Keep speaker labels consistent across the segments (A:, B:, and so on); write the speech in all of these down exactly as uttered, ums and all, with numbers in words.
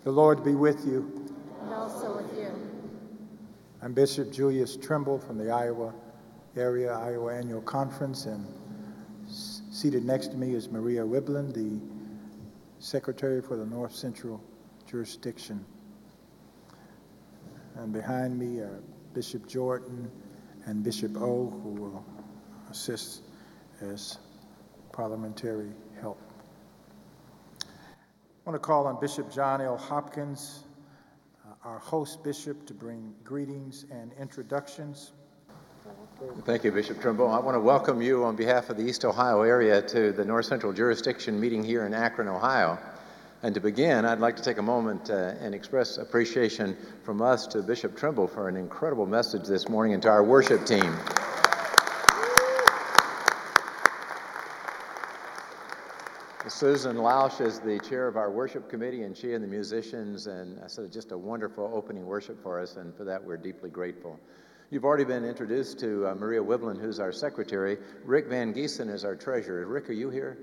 A: The Lord be with you.
B: And also with you.
A: I'm Bishop Julius Trimble from the Iowa area, Iowa Annual Conference, and s- seated next to me is Maria Wiblin, the Secretary for the North Central Jurisdiction. And behind me are Bishop Jordan and Bishop O, who will assist as parliamentary help. I want to call on Bishop John L. Hopkins, uh, our host bishop, to bring greetings and introductions.
C: Thank you, Bishop Trimble. I want to welcome you on behalf of the East Ohio area to the North Central Jurisdiction meeting here in Akron, Ohio. And to begin, I'd like to take a moment uh, and express appreciation from us to Bishop Trimble for an incredible message this morning and to our worship team. Susan Lausch is the chair of our worship committee, and she and the musicians, and so just a wonderful opening worship for us, and for that we're deeply grateful. You've already been introduced to uh, Maria Wiblin, who's our secretary. Rick Van Giesen is our treasurer. Rick, are you here?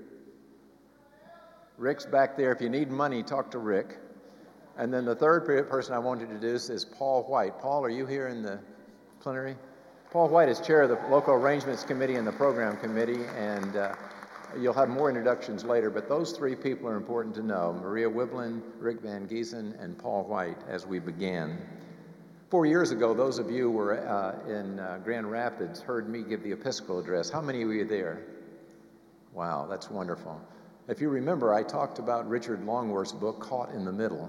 C: Rick's back there. If you need money, talk to Rick. And then the third person I want to introduce is Paul White. Paul, are you here in the plenary? Paul White is chair of the local arrangements committee and the program committee, and uh, you'll have more introductions later, but those three people are important to know: Maria Wiblin, Rick Van Giesen, and Paul White, as we began. Four years ago, those of you who were uh, in uh, Grand Rapids heard me give the Episcopal address. How many of you there? Wow, that's wonderful. If you remember, I talked about Richard Longworth's book, Caught in the Middle,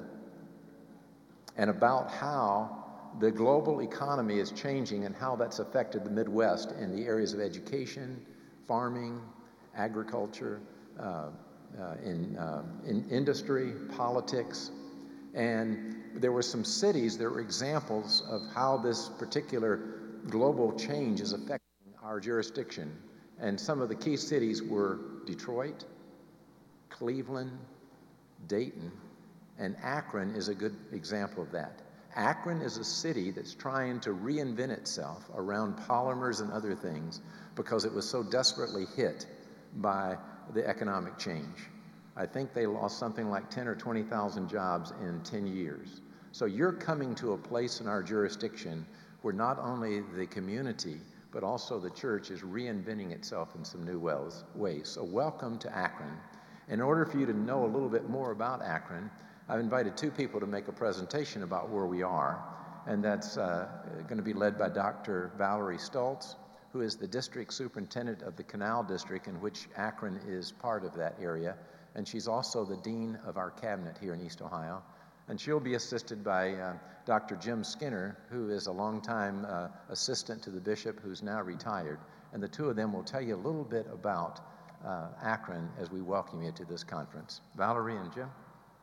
C: and about how the global economy is changing and how that's affected the Midwest in the areas of education, farming, agriculture, uh, uh, in, uh, in industry, politics. And there were some cities that were examples of how this particular global change is affecting our jurisdiction. And some of the key cities were Detroit, Cleveland, Dayton, and Akron is a good example of that. Akron is a city that's trying to reinvent itself around polymers and other things because it was so desperately hit by the economic change. I think they lost something like ten or twenty thousand jobs in ten years. So you're coming to a place in our jurisdiction where not only the community, but also the church is reinventing itself in some new ways. So welcome to Akron. In order for you to know a little bit more about Akron, I've invited two people to make a presentation about where we are, and that's uh, going to be led by Doctor Valerie Stultz, who is the district superintendent of the Canal District, in which Akron is part of that area. And she's also the dean of our cabinet here in East Ohio. And she'll be assisted by uh, Doctor Jim Skinner, who is a longtime uh, assistant to the bishop who's now retired. And the two of them will tell you a little bit about uh, Akron as we welcome you to this conference. Valerie and Jim.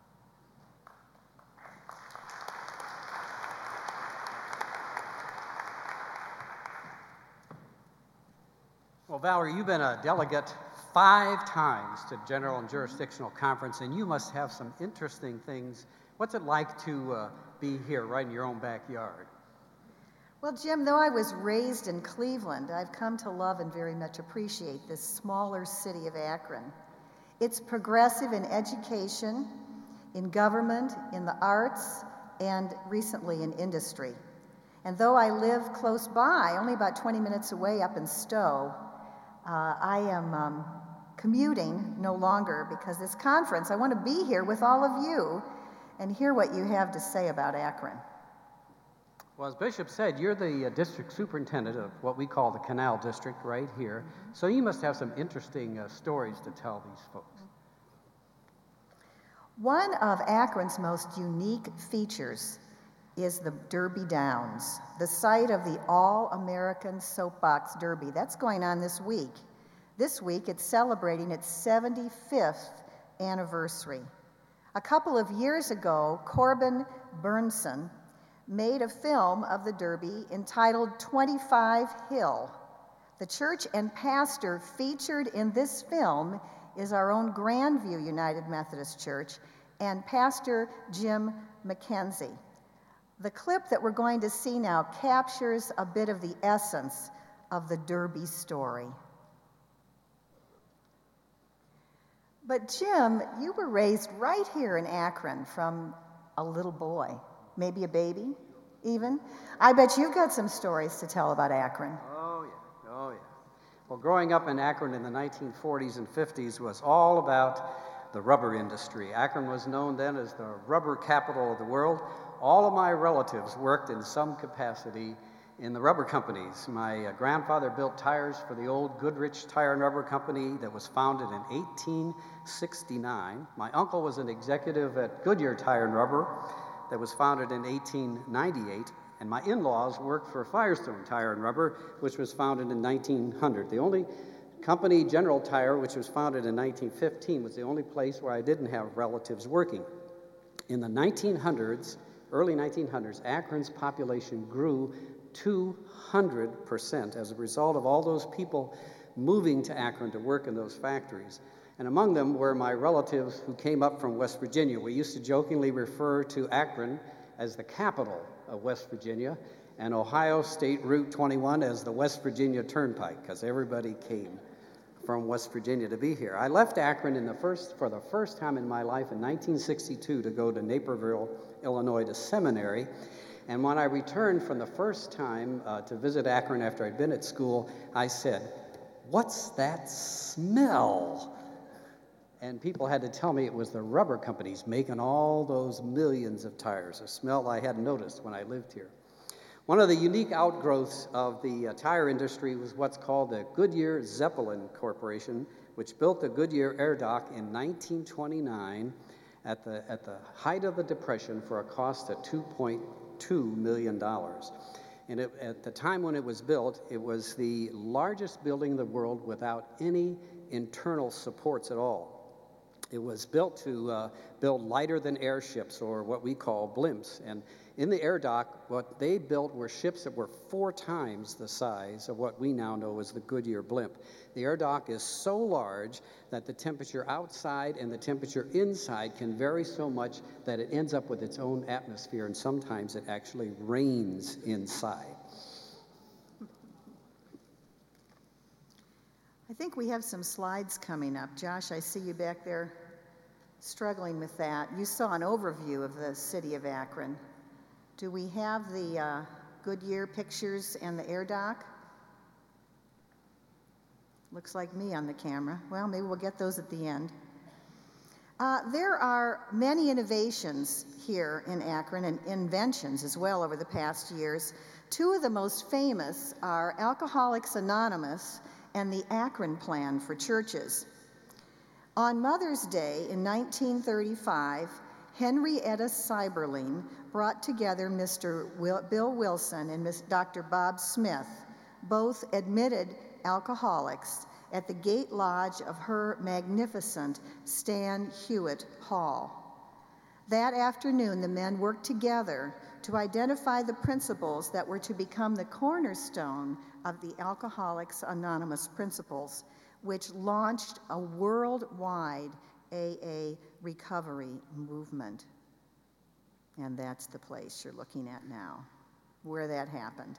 D: Well, Valerie, you've been a delegate five times to General and Jurisdictional Conference, and you must have some interesting things. What's it like to uh, be here right in your own backyard?
B: Well, Jim, though I was raised in Cleveland, I've come to love and very much appreciate this smaller city of Akron. It's progressive in education, in government, in the arts, and recently in industry. And though I live close by, only about twenty minutes away up in Stowe, Uh, I am um, commuting no longer because this conference, I want to be here with all of you and hear what you have to say about Akron.
D: Well, as Bishop said, you're the uh, district superintendent of what we call the Canal District right here, so you must have some interesting uh, stories to tell these folks.
B: One of Akron's most unique features is the Derby Downs, the site of the All-American Soapbox Derby. That's going on this week. This week, it's celebrating its seventy-fifth anniversary. A couple of years ago, Corbin Bernsen made a film of the Derby entitled twenty-five Hill. The church and pastor featured in this film is our own Grandview United Methodist Church and Pastor Jim McKenzie. The clip that we're going to see now captures a bit of the essence of the Derby story. But Jim, you were raised right here in Akron from a little boy, maybe a baby even. I bet you've got some stories to tell about Akron.
D: Oh, yeah. Oh, yeah. Well, growing up in Akron in the nineteen forties and fifties was all about the rubber industry. Akron was known then as the rubber capital of the world. All of my relatives worked in some capacity in the rubber companies. My uh, grandfather built tires for the old Goodrich Tire and Rubber Company that was founded in eighteen sixty-nine. My uncle was an executive at Goodyear Tire and Rubber that was founded in eighteen ninety-eight. And my in-laws worked for Firestone Tire and Rubber, which was founded in nineteen hundred. The only company, General Tire, which was founded in nineteen fifteen, was the only place where I didn't have relatives working. In the nineteen hundreds, early nineteen hundreds, Akron's population grew two hundred percent as a result of all those people moving to Akron to work in those factories. And among them were my relatives who came up from West Virginia. We used to jokingly refer to Akron as the capital of West Virginia, and Ohio State Route twenty-one as the West Virginia Turnpike, because everybody came from West Virginia to be here. I left Akron in the first, for the first time in my life in nineteen sixty-two to go to Naperville, Illinois to seminary. And when I returned from the first time uh, to visit Akron after I'd been at school, I said, "What's that smell?" And people had to tell me it was the rubber companies making all those millions of tires, a smell I hadn't noticed when I lived here. One of the unique outgrowths of the uh, tire industry was what's called the Goodyear Zeppelin Corporation, which built the Goodyear Air Dock in nineteen twenty-nine at the, at the height of the Depression for a cost of two point two million dollars. And it, at the time when it was built, it was the largest building in the world without any internal supports at all. It was built to uh, build lighter-than-air ships, or what we call blimps. And in the air dock, what they built were ships that were four times the size of what we now know as the Goodyear blimp. The air dock is so large that the temperature outside and the temperature inside can vary so much that it ends up with its own atmosphere, and sometimes it actually rains inside.
B: I think we have some slides coming up. Josh, I see you back there struggling with that. You saw an overview of the city of Akron. Do we have the uh, Goodyear pictures and the air dock? Looks like me on the camera. Well, maybe we'll get those at the end. Uh, there are many innovations here in Akron, and inventions as well over the past years. Two of the most famous are Alcoholics Anonymous and the Akron Plan for churches. On Mother's Day in nineteen thirty-five, Henrietta Seiberling brought together Mister Will, Bill Wilson and Miss Doctor Bob Smith, both admitted alcoholics, at the gate lodge of her magnificent Stan Hewitt Hall. That afternoon, the men worked together to identify the principles that were to become the cornerstone of the Alcoholics Anonymous principles, which launched a worldwide A A recovery movement. And that's the place you're looking at now, where that happened.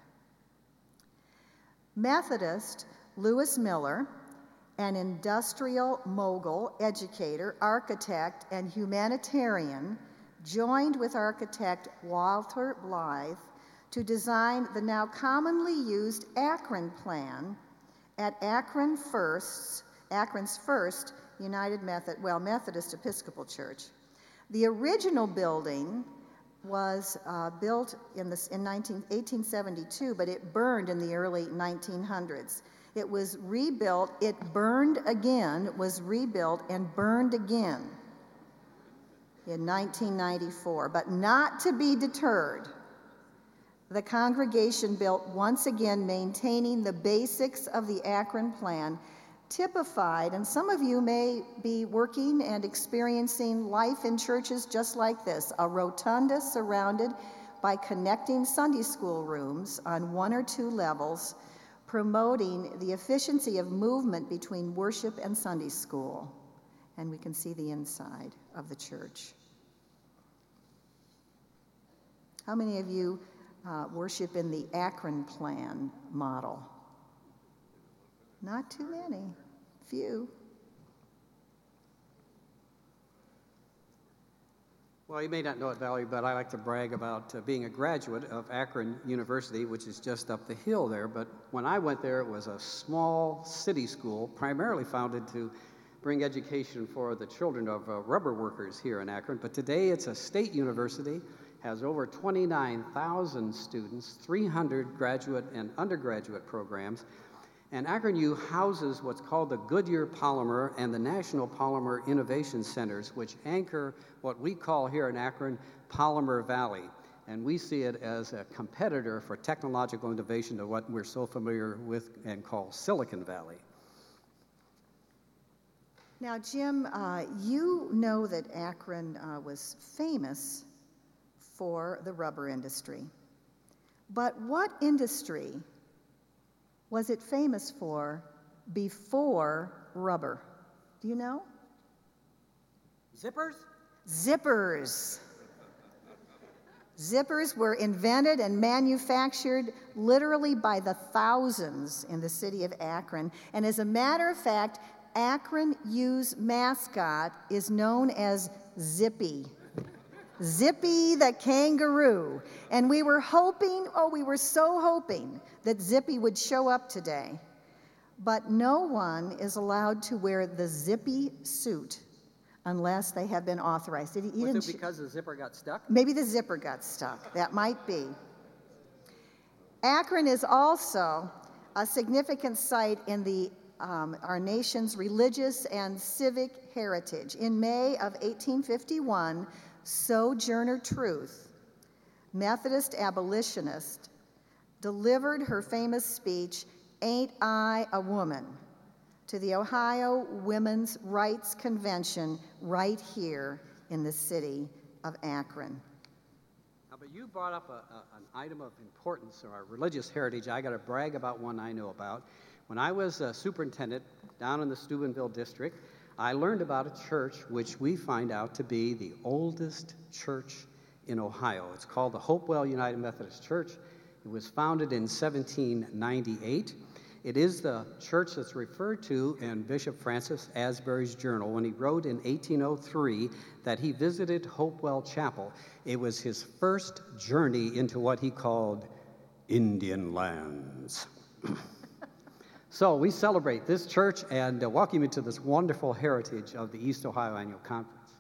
B: Methodist Lewis Miller, an industrial mogul, educator, architect, and humanitarian, joined with architect Walter Blythe to design the now commonly used Akron Plan at Akron First, Akron's first United Method, well, Methodist Episcopal Church. The original building was uh, built in, this, in eighteen seventy-two, but it burned in the early nineteen hundreds. It was rebuilt, it burned again, was rebuilt and burned again in nineteen ninety-four, but not to be deterred. The congregation built once again, maintaining the basics of the Akron Plan, typified, and some of you may be working and experiencing life in churches just like this, a rotunda surrounded by connecting Sunday school rooms on one or two levels, promoting the efficiency of movement between worship and Sunday school. And we can see the inside of the church. How many of you uh, worship in the Akron Plan model? Not too many, few.
D: Well, you may not know it, Valerie, but I like to brag about uh, being a graduate of Akron University, which is just up the hill there. But when I went there, it was a small city school, primarily founded to bring education for the children of uh, rubber workers here in Akron. But today it's a state university, has over twenty-nine thousand students, three hundred graduate and undergraduate programs. And Akron U houses what's called the Goodyear Polymer and the National Polymer Innovation Centers, which anchor what we call here in Akron Polymer Valley. And we see it as a competitor for technological innovation to what we're so familiar with and call Silicon Valley.
B: Now, Jim, uh, you know that Akron uh, was famous for the rubber industry. But what industry was it famous for before rubber? Do you know?
D: Zippers?
B: Zippers. Zippers were invented and manufactured literally by the thousands in the city of Akron. And as a matter of fact, Akron U's mascot is known as Zippy. Zippy the kangaroo. And we were hoping, oh, we were so hoping that Zippy would show up today. But no one is allowed to wear the Zippy suit unless they have been authorized. He, he
D: Was
B: didn't
D: it because the zipper got stuck?
B: Maybe the zipper got stuck. That might be. Akron is also a significant site in the um, our nation's religious and civic heritage. In May of eighteen fifty-one, Sojourner Truth, Methodist abolitionist, delivered her famous speech, "Ain't I a Woman?" to the Ohio Women's Rights Convention right here in the city of Akron.
D: Now, but you brought up a, a, an item of importance, or our religious heritage. I got to brag about one I know about. When I was a superintendent down in the Steubenville district, I learned about a church which we find out to be the oldest church in Ohio. It's called the Hopewell United Methodist Church. It was founded in seventeen ninety-eight. It is the church that's referred to in Bishop Francis Asbury's journal when he wrote in eighteen oh three that he visited Hopewell Chapel. It was his first journey into what he called Indian lands. So we celebrate this church and uh, welcome you to this wonderful heritage of the East Ohio Annual Conference.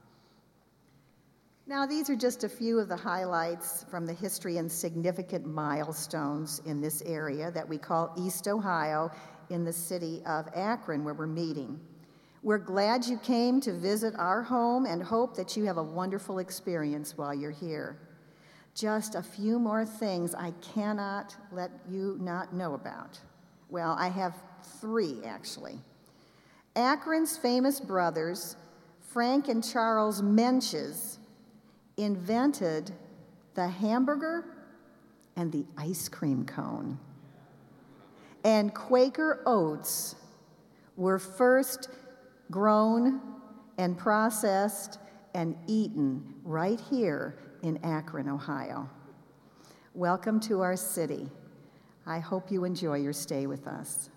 B: Now, these are just a few of the highlights from the history and significant milestones in this area that we call East Ohio in the city of Akron, where we're meeting. We're glad you came to visit our home and hope that you have a wonderful experience while you're here. Just a few more things I cannot let you not know about. Well, I have three, actually. Akron's famous brothers, Frank and Charles Menches, invented the hamburger and the ice cream cone. And Quaker oats were first grown and processed and eaten right here in Akron, Ohio. Welcome to our city. I hope you enjoy your stay with us.